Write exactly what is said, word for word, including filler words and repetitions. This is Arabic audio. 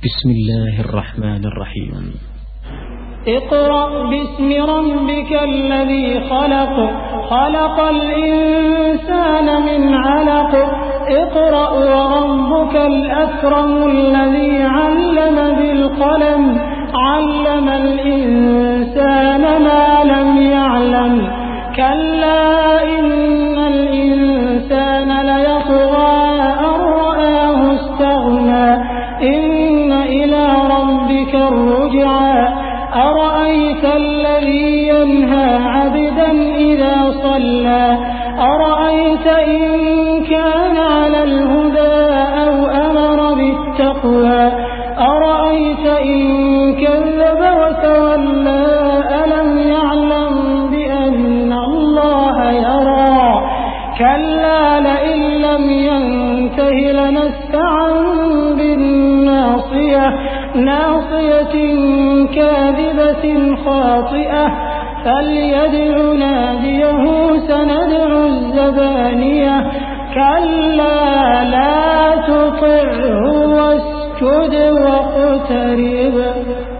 بسم الله الرحمن الرحيم. اقرأ باسم ربك الذي خلق خلق الإنسان من علق اقرأ وربك الأكرم الذي علم بالقلم علم الإنسان ما لم يعلم كلا إن الإنسان ليطغى أن رآه استغنى إن إلى ربك الرجعى أرأيت الذي ينهى عبدا إذا صلى أرأيت إن كان على الهدى أو أمر بالتقوى أرأيت إن كذب وتولى ألم يعلم بأن الله يرى كلا لئن لم ينته لنسفعا بالناصية ناصية كاذبة خاطئة فليدع ناديه سندع الزبانية كلا لا تطعه واسجد واقترب.